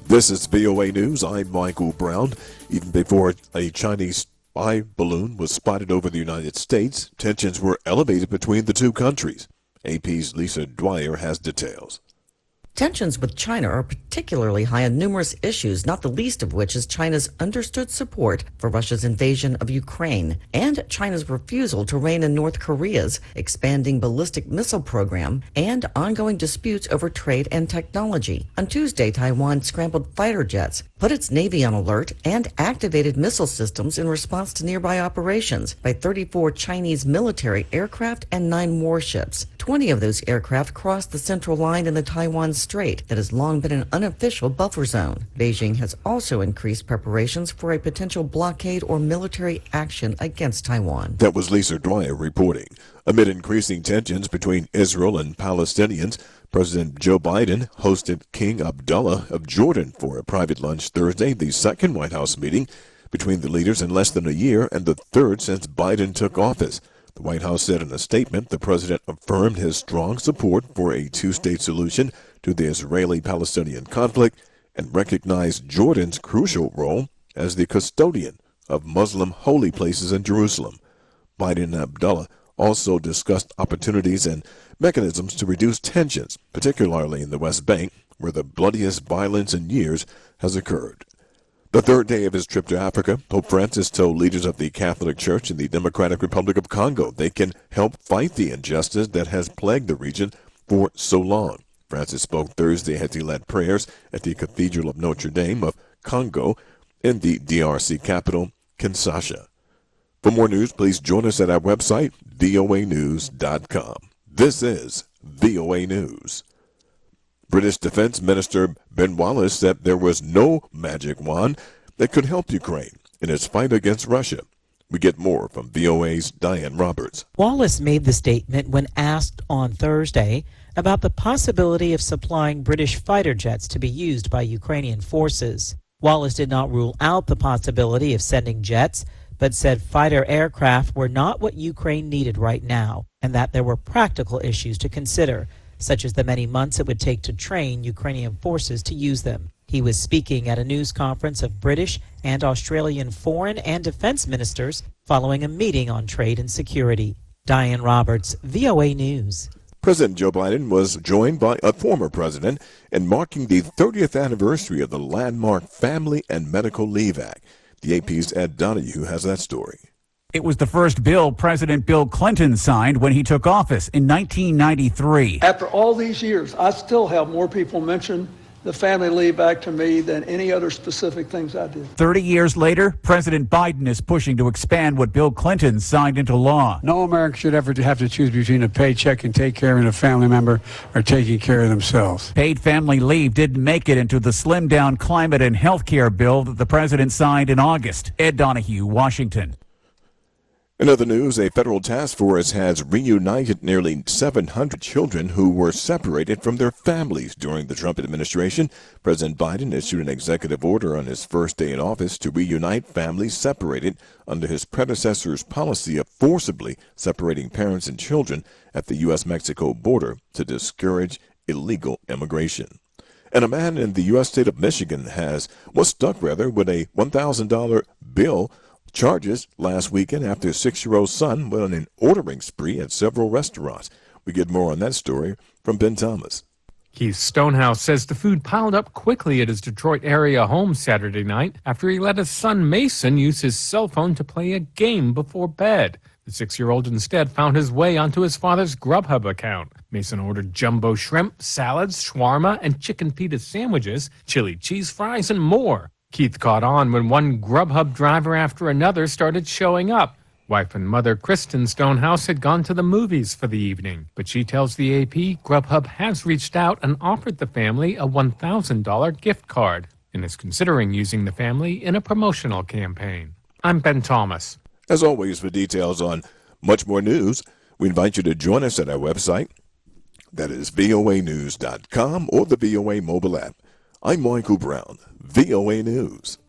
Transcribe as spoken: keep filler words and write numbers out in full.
This is V O A News. I'm Michael Brown. Even before a Chinese spy balloon was spotted over the United States, tensions were elevated between the two countries. A P's Lisa Dwyer has details. Tensions with China are particularly high on numerous issues, not the least of which is China's understood support for Russia's invasion of Ukraine and China's refusal to rein in North Korea's expanding ballistic missile program and ongoing disputes over trade and technology. On Tuesday, Taiwan scrambled fighter jets, put its Navy on alert, and activated missile systems in response to nearby operations by thirty-four Chinese military aircraft and nine warships. twenty of those aircraft crossed the central line in the Taiwan Strait that has long been an unofficial buffer zone. Beijing has also increased preparations for a potential blockade or military action against Taiwan. That was Lisa Dwyer reporting. Amid increasing tensions between Israel and Palestinians, President Joe Biden hosted King Abdullah of Jordan for a private lunch Thursday, the second White House meeting between the leaders in less than a year and the third since Biden took office. The White House said in a statement the president affirmed his strong support for a two-state solution to the Israeli-Palestinian conflict and recognized Jordan's crucial role as the custodian of Muslim holy places in Jerusalem. Biden and Abdullah also discussed opportunities and mechanisms to reduce tensions, particularly in the West Bank, where the bloodiest violence in years has occurred. The third day of his trip to Africa, Pope Francis told leaders of the Catholic Church in the Democratic Republic of Congo they can help fight the injustice that has plagued the region for so long. Francis spoke Thursday as he led prayers at the Cathedral of Notre Dame of Congo in the D R C capital, Kinshasa. For more news, please join us at our website, V O A news dot com. This is V O A News. British Defense Minister Ben Wallace said there was no magic wand that could help Ukraine in its fight against Russia. We get more from V O A's Diane Roberts. Wallace made the statement when asked on Thursday about the possibility of supplying British fighter jets to be used by Ukrainian forces. Wallace did not rule out the possibility of sending jets, but said fighter aircraft were not what Ukraine needed right now, and that there were practical issues to consider, such as the many months it would take to train Ukrainian forces to use them. He was speaking at a news conference of British and Australian foreign and defense ministers following a meeting on trade and security. Diane Roberts, V O A News. President Joe Biden was joined by a former president in marking the thirtieth anniversary of the landmark Family and Medical Leave Act. The A P's Ed Donahue has that story. It was the first bill President Bill Clinton signed when he took office in nineteen ninety-three. After all these years, I still have more people mention the Family Leave Act to me than any other specific things I did. thirty years later, President Biden is pushing to expand what Bill Clinton signed into law. No American should ever have to choose between a paycheck and take care of a family member or taking care of themselves. Paid family leave didn't make it into the slimmed-down climate and health care bill that the president signed in August. Ed Donahue, Washington. In other news, a federal task force has reunited nearly seven hundred children who were separated from their families during the Trump administration. President Biden issued an executive order on his first day in office to reunite families separated under his predecessor's policy of forcibly separating parents and children at the U S Mexico border to discourage illegal immigration. And a man in the U S state of Michigan has was stuck rather with a one thousand dollars bill charges last weekend after his six-year-old son went on an ordering spree at several restaurants. We get more on that story from Ben Thomas. Keith Stonehouse says the food piled up quickly at his Detroit area home Saturday night after he let his son Mason use his cell phone to play a game before bed. The six-year-old instead found his way onto his father's Grubhub account. Mason ordered jumbo shrimp, salads, shawarma, and chicken pita sandwiches, chili cheese fries, and more. Keith caught on when one Grubhub driver after another started showing up. Wife and mother Kristen Stonehouse had gone to the movies for the evening, but she tells the A P Grubhub has reached out and offered the family a one thousand dollars gift card and is considering using the family in a promotional campaign. I'm Ben Thomas. As always, for details on much more news, we invite you to join us at our website. That is V O A news dot com or the V O A mobile app. I'm Michael Brown, V O A News.